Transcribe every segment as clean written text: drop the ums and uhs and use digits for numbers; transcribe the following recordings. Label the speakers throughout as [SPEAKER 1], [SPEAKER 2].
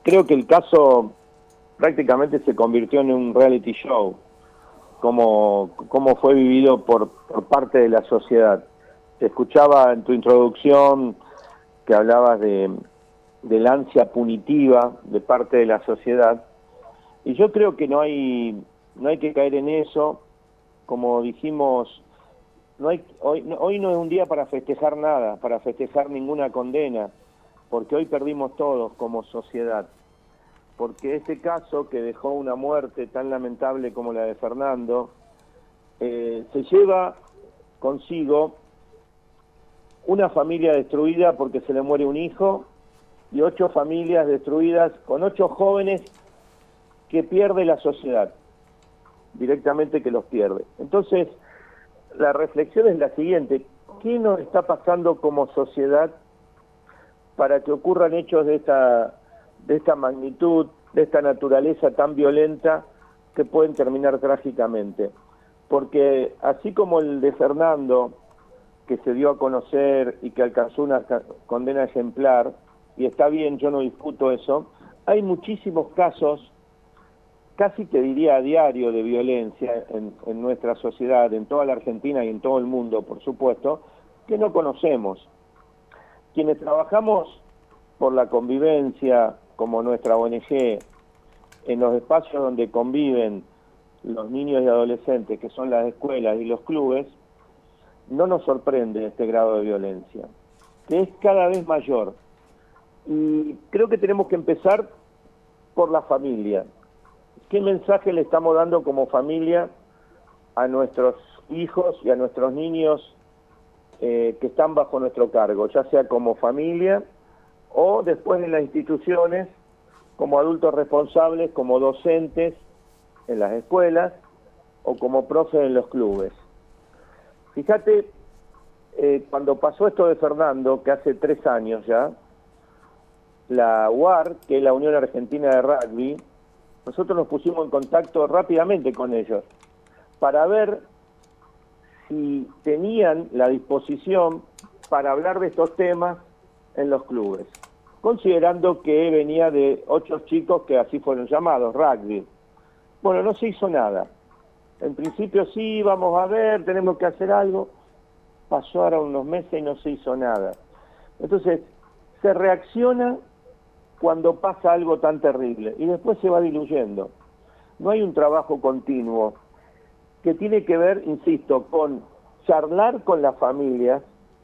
[SPEAKER 1] creo que el caso prácticamente se convirtió en un reality show, como fue vivido por parte de la sociedad. Te escuchaba en tu introducción que hablabas del ansia punitiva de parte de la sociedad, y yo creo que no hay que caer en eso. Como dijimos, hoy no es un día para festejar nada, para festejar ninguna condena, porque hoy perdimos todos como sociedad. Porque este caso, que dejó una muerte tan lamentable como la de Fernando, se lleva consigo una familia destruida porque se le muere un hijo, y 8 familias destruidas con 8 jóvenes que pierde la sociedad, directamente que los pierde. Entonces, la reflexión es la siguiente: ¿qué nos está pasando como sociedad para que ocurran hechos de esta magnitud, de esta naturaleza tan violenta, que pueden terminar trágicamente? Porque así como el de Fernando, que se dio a conocer y que alcanzó una condena ejemplar, y está bien, yo no discuto eso, hay muchísimos casos, casi te diría a diario, de violencia en nuestra sociedad, en toda la Argentina y en todo el mundo, por supuesto, que no conocemos. Quienes trabajamos por la convivencia, como nuestra ONG, en los espacios donde conviven los niños y adolescentes, que son las escuelas y los clubes, no nos sorprende este grado de violencia, que es cada vez mayor. Y creo que tenemos que empezar por la familia. ¿Qué mensaje le estamos dando como familia a nuestros hijos y a nuestros niños que están bajo nuestro cargo, ya sea como familia o después en las instituciones, como adultos responsables, como docentes en las escuelas o como profes en los clubes? Fíjate, cuando pasó esto de Fernando, que hace 3 años ya, la UAR, que es la Unión Argentina de Rugby, nosotros nos pusimos en contacto rápidamente con ellos para ver si tenían la disposición para hablar de estos temas en los clubes, considerando que venía de 8 chicos que así fueron llamados, rugby. Bueno, no se hizo nada. En principio sí, vamos a ver, tenemos que hacer algo. Pasaron unos meses y no se hizo nada. Entonces, se reacciona cuando pasa algo tan terrible y después se va diluyendo. No hay un trabajo continuo que tiene que ver, insisto, con charlar con las familias,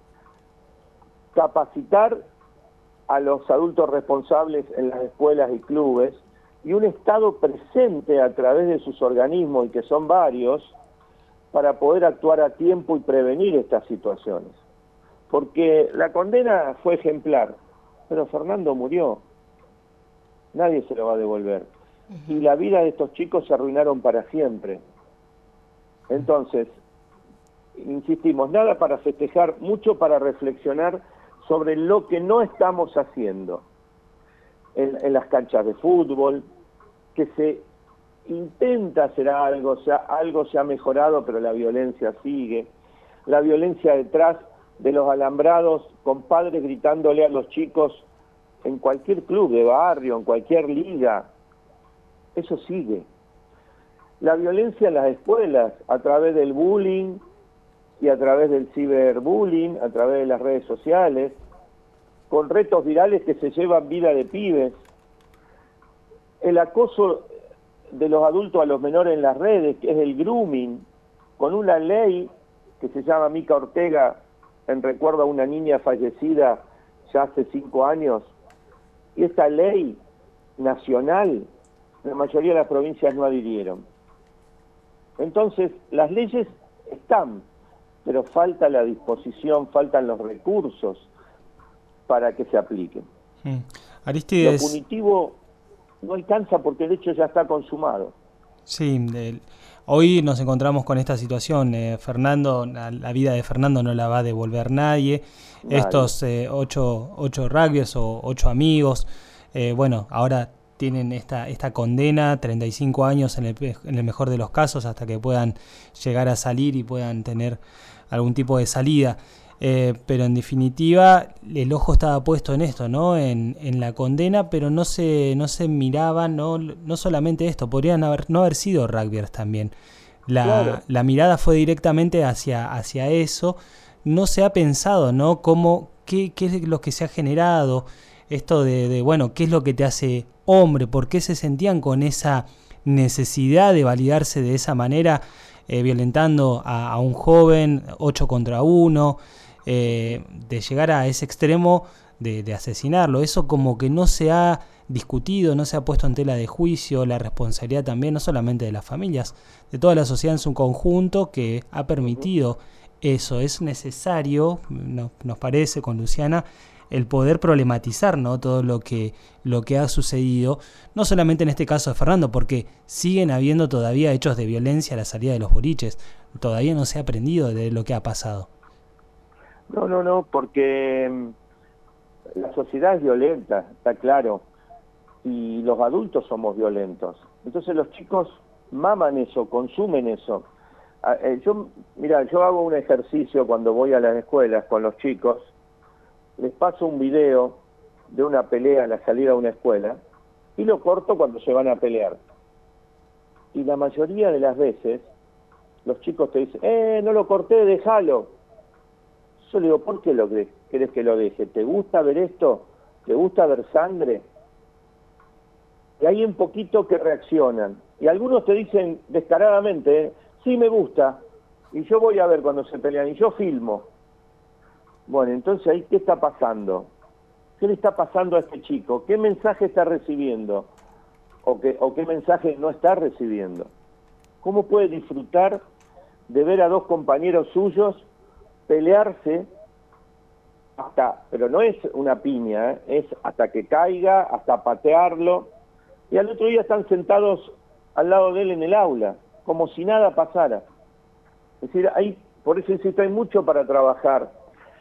[SPEAKER 1] capacitar a los adultos responsables en las escuelas y clubes, y un Estado presente a través de sus organismos, y que son varios, para poder actuar a tiempo y prevenir estas situaciones. Porque la condena fue ejemplar, pero Fernando murió. Nadie se lo va a devolver. Y la vida de estos chicos se arruinaron para siempre. Entonces, insistimos, nada para festejar, mucho para reflexionar sobre lo que no estamos haciendo en las canchas de fútbol, que se intenta hacer algo, algo se ha mejorado, pero la violencia sigue. La violencia detrás de los alambrados, con padres gritándole a los chicos en cualquier club de barrio, en cualquier liga, eso sigue. La violencia en las escuelas, a través del bullying y a través del ciberbullying, a través de las redes sociales, con retos virales que se llevan vida de pibes. El acoso de los adultos a los menores en las redes, que es el grooming, con una ley que se llama Mica Ortega, en recuerdo a una niña fallecida ya hace 5 años, y esta ley nacional, la mayoría de las provincias no adhirieron. Entonces, las leyes están, pero falta la disposición, faltan los recursos para que se apliquen.
[SPEAKER 2] Aristides,
[SPEAKER 1] lo punitivo no alcanza porque el hecho ya está consumado.
[SPEAKER 2] Sí, hoy nos encontramos con esta situación. Fernando, la vida de Fernando no la va a devolver nadie. Estos 8 rugbyers o 8 amigos, bueno, ahora tienen esta condena, 35 años en el mejor de los casos, hasta que puedan llegar a salir y puedan tener algún tipo de salida. pero en definitiva el ojo estaba puesto en esto, ¿no? En la condena, pero no se miraba, no solamente esto, podrían no haber sido rugbyers también.
[SPEAKER 1] Claro.
[SPEAKER 2] La mirada fue directamente hacia eso. No se ha pensado, ¿no? ¿Qué es lo que se ha generado? Esto bueno, ¿qué es lo que te hace hombre? ¿Por qué se sentían con esa necesidad de validarse de esa manera, violentando a un joven 8 contra 1, de llegar a ese extremo de asesinarlo? Eso como que no se ha discutido, no se ha puesto en tela de juicio, la responsabilidad también, no solamente de las familias, de toda la sociedad en su conjunto, que ha permitido eso. Es necesario, nos parece con Luciana, el poder problematizar, ¿no? Todo lo que ha sucedido, no solamente en este caso de Fernando, porque siguen habiendo todavía hechos de violencia a la salida de los boliches, todavía no se ha aprendido de lo que ha pasado.
[SPEAKER 1] No, porque la sociedad es violenta, está claro, y los adultos somos violentos. Entonces los chicos maman eso, consumen eso. Yo hago un ejercicio cuando voy a las escuelas con los chicos, les paso un video de una pelea a la salida de una escuela y lo corto cuando se van a pelear. Y la mayoría de las veces los chicos te dicen, no lo corté, déjalo. Yo le digo, ¿por qué querés que lo deje? ¿Te gusta ver esto? ¿Te gusta ver sangre? Y hay un poquito que reaccionan. Y algunos te dicen descaradamente, sí me gusta, y yo voy a ver cuando se pelean, y yo filmo. Bueno, entonces ahí, ¿qué está pasando? ¿Qué le está pasando a este chico? ¿Qué mensaje está recibiendo? ¿O qué mensaje no está recibiendo? ¿Cómo puede disfrutar de ver a dos compañeros suyos pelearse pero no es una piña, es hasta que caiga, hasta patearlo, y al otro día están sentados al lado de él en el aula, como si nada pasara? Es decir, por eso insisto, hay mucho para trabajar.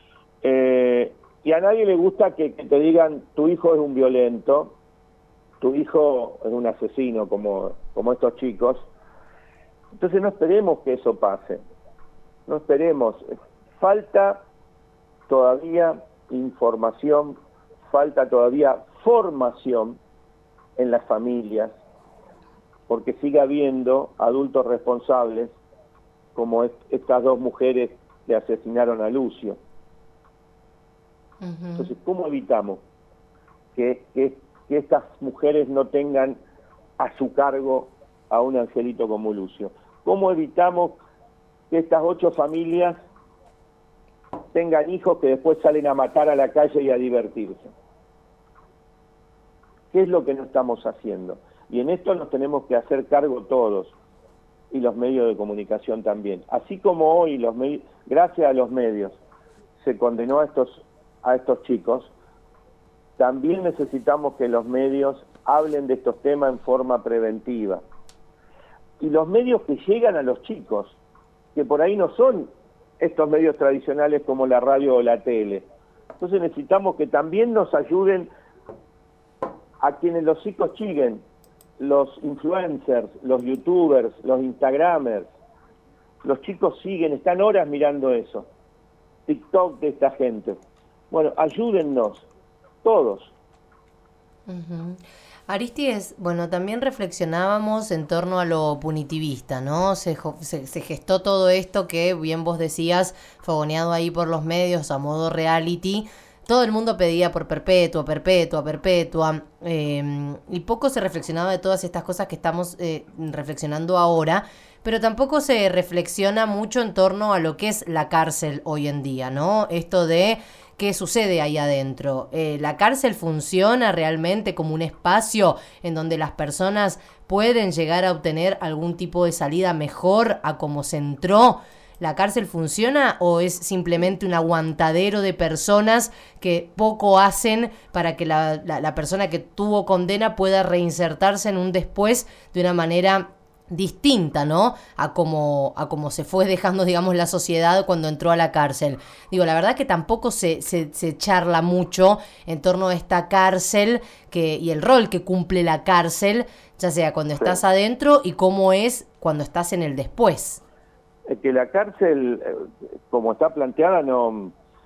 [SPEAKER 1] Y a nadie le gusta que te digan, tu hijo es un violento, tu hijo es un asesino, como estos chicos. Entonces no esperemos que eso pase, no esperemos. Falta todavía información, falta todavía formación en las familias, porque sigue habiendo adultos responsables, como estas dos mujeres que asesinaron a Lucio. Uh-huh. Entonces, ¿cómo evitamos que estas mujeres no tengan a su cargo a un angelito como Lucio? ¿Cómo evitamos que estas 8 familias tengan hijos que después salen a matar a la calle y a divertirse? ¿Qué es lo que no estamos haciendo? Y en esto nos tenemos que hacer cargo todos, y los medios de comunicación también. Así como hoy, gracias a los medios, se condenó a estos chicos, también necesitamos que los medios hablen de estos temas en forma preventiva. Y los medios que llegan a los chicos, que por ahí no son estos medios tradicionales como la radio o la tele. Entonces necesitamos que también nos ayuden a quienes los chicos siguen, los influencers, los youtubers, los instagramers. Los chicos siguen, están horas mirando eso. TikTok de esta gente. Bueno, ayúdennos, todos.
[SPEAKER 3] Uh-huh. Aristides, bueno, también reflexionábamos en torno a lo punitivista, ¿no? Se gestó todo esto que, bien vos decías, fogoneado ahí por los medios a modo reality. Todo el mundo pedía por perpetua, y poco se reflexionaba de todas estas cosas que estamos reflexionando ahora, pero tampoco se reflexiona mucho en torno a lo que es la cárcel hoy en día, ¿no? Esto de qué sucede ahí adentro. ¿La cárcel funciona realmente como un espacio en donde las personas pueden llegar a obtener algún tipo de salida mejor a como se entró? ¿La cárcel funciona o es simplemente un aguantadero de personas que poco hacen para que la persona que tuvo condena pueda reinsertarse en un después de una manera distinta, ¿no? A como se fue dejando, digamos, la sociedad cuando entró a la cárcel? Digo, la verdad que tampoco se charla mucho en torno a esta cárcel y el rol que cumple la cárcel, ya sea cuando estás adentro y cómo es cuando estás en el después.
[SPEAKER 1] Es que la cárcel, como está planteada, no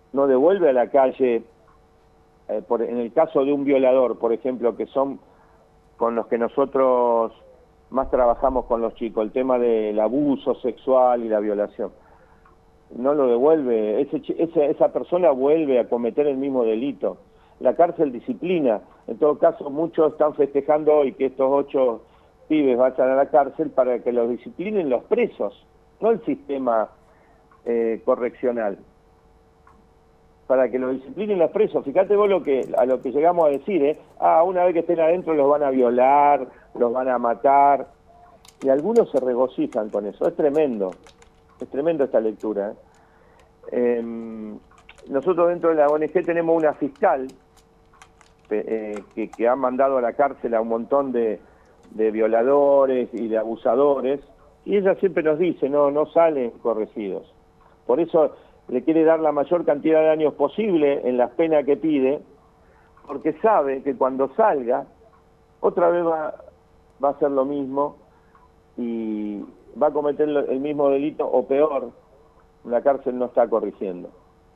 [SPEAKER 1] no devuelve a la calle, en el caso de un violador, por ejemplo, que son con los que nosotros más trabajamos con los chicos, el tema del abuso sexual y la violación, no lo devuelve, esa persona vuelve a cometer el mismo delito. La cárcel disciplina, en todo caso muchos están festejando hoy que estos 8 pibes vayan a la cárcel para que los disciplinen los presos, no el sistema correccional, para que los disciplinen los presos. Fíjate vos a lo que llegamos a decir, una vez que estén adentro los van a violar, los van a matar, y algunos se regocijan con eso. Es tremendo esta lectura. Nosotros dentro de la ONG tenemos una fiscal que ha mandado a la cárcel a un montón de violadores y de abusadores, y ella siempre nos dice, no salen corregidos. Por eso le quiere dar la mayor cantidad de años posible en las penas que pide, porque sabe que cuando salga, otra vez va a hacer lo mismo y va a cometer el mismo delito o peor. La cárcel no está corrigiendo.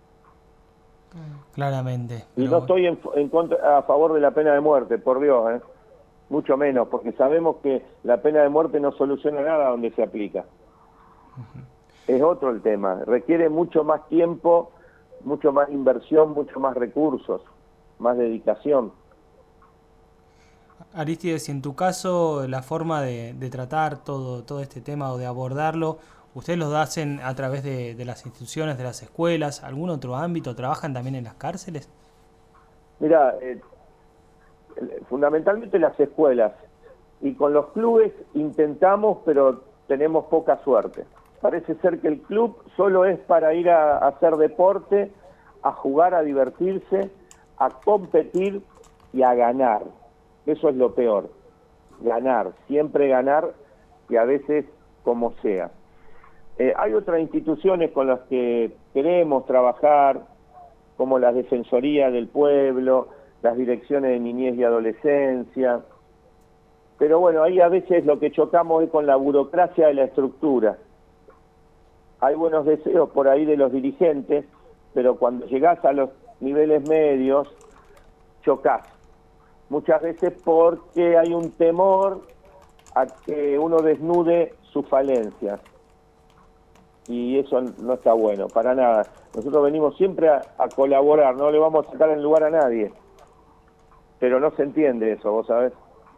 [SPEAKER 2] Claramente.
[SPEAKER 1] Y no estoy a favor de la pena de muerte, por Dios, mucho menos, porque sabemos que la pena de muerte no soluciona nada donde se aplica. Es otro el tema, requiere mucho más tiempo, mucho más inversión, mucho más recursos, más dedicación.
[SPEAKER 2] Arístides, y en tu caso, la forma de tratar todo este tema o de abordarlo, ¿ustedes lo hacen a través de las instituciones, de las escuelas, algún otro ámbito? ¿Trabajan también en las cárceles?
[SPEAKER 1] Mira, fundamentalmente las escuelas, y con los clubes intentamos, pero tenemos poca suerte. Parece ser que el club solo es para ir a hacer deporte, a jugar, a divertirse, a competir y a ganar. Eso es lo peor, ganar, siempre ganar, y a veces como sea. Hay otras instituciones con las que queremos trabajar, como las Defensorías del Pueblo, las direcciones de niñez y adolescencia, pero bueno, ahí a veces lo que chocamos es con la burocracia de la estructura. Hay buenos deseos por ahí de los dirigentes, pero cuando llegás a los niveles medios, chocás. Muchas veces porque hay un temor a que uno desnude sus falencias. Y eso no está bueno, para nada. Nosotros venimos siempre a colaborar, no le vamos a sacar el lugar a nadie. Pero no se entiende eso, vos sabés.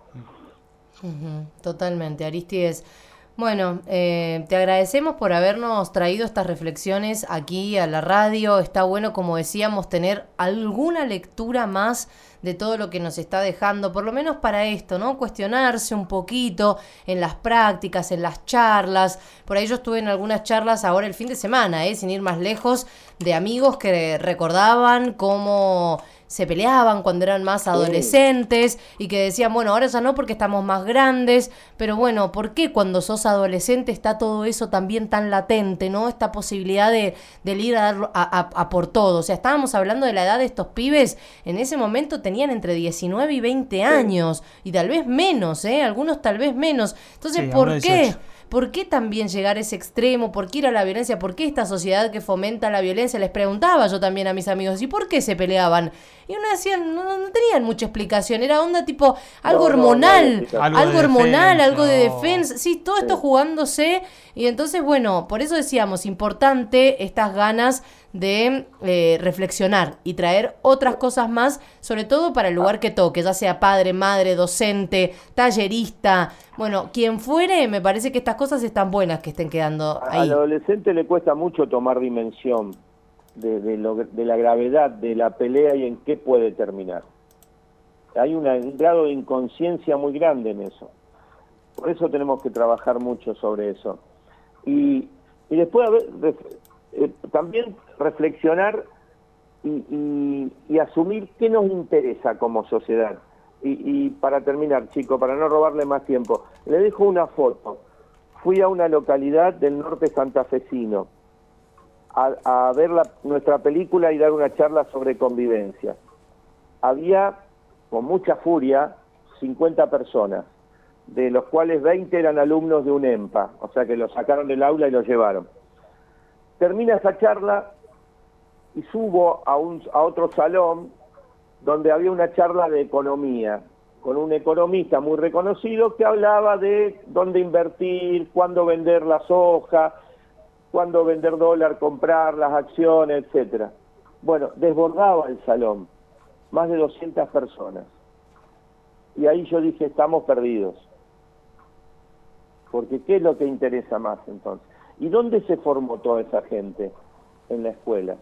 [SPEAKER 3] Totalmente, Arístides. Bueno, te agradecemos por habernos traído estas reflexiones aquí a la radio. Está bueno, como decíamos, tener alguna lectura más de todo lo que nos está dejando, por lo menos para esto, ¿no? Cuestionarse un poquito en las prácticas, en las charlas. Por ahí yo estuve en algunas charlas ahora el fin de semana, sin ir más lejos, de amigos que recordaban cómo se peleaban cuando eran más adolescentes y que decían, bueno, ahora ya no porque estamos más grandes, pero bueno, ¿por qué cuando sos adolescente está todo eso también tan latente, ¿no? Esta posibilidad de ir a por todo. O sea, estábamos hablando de la edad de estos pibes, en ese momento tenían entre 19 y 20 años, y tal vez menos, algunos tal vez menos. Entonces, ¿por qué? ¿Por qué también llegar a ese extremo? ¿Por qué ir a la violencia? ¿Por qué esta sociedad que fomenta la violencia? Les preguntaba yo también a mis amigos, ¿y por qué se peleaban? Y uno decía, no tenían mucha explicación, era onda tipo algo hormonal, algo hormonal, algo de defensa, sí, todo esto jugándose, y entonces, bueno, por eso decíamos, importante estas ganas de reflexionar y traer otras cosas más, sobre todo para el lugar que toque, ya sea padre, madre, docente, tallerista, bueno, quien fuere, me parece que estas cosas están buenas que estén quedando ahí.
[SPEAKER 1] Al adolescente le cuesta mucho tomar dimensión de la gravedad de la pelea y en qué puede terminar. Hay un grado de inconsciencia muy grande en eso. Por eso tenemos que trabajar mucho sobre eso. Y después también reflexionar y asumir qué nos interesa como sociedad. Y para terminar, chicos, para no robarle más tiempo, le dejo una foto. Fui a una localidad del norte santafesino a ver nuestra película y dar una charla sobre convivencia. Había, con mucha furia, 50 personas, de los cuales 20 eran alumnos de un EMPA, o sea que los sacaron del aula y los llevaron. Termina esa charla y subo a otro salón donde había una charla de economía con un economista muy reconocido que hablaba de dónde invertir, cuándo vender la soja, cuándo vender dólar, comprar las acciones, etcétera. Bueno, desbordaba el salón, más de 200 personas. Y ahí yo dije, estamos perdidos. Porque ¿qué es lo que interesa más entonces? ¿Y dónde se formó toda esa gente? En la escuela.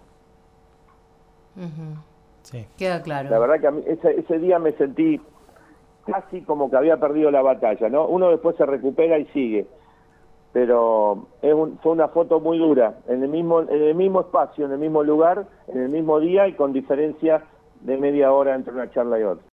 [SPEAKER 3] Sí. Queda claro.
[SPEAKER 1] La verdad que a mí ese día me sentí casi como que había perdido la batalla, ¿no? Uno después se recupera y sigue, pero fue una foto muy dura, en el mismo espacio, en el mismo lugar, en el mismo día y con diferencia de media hora entre una charla y otra.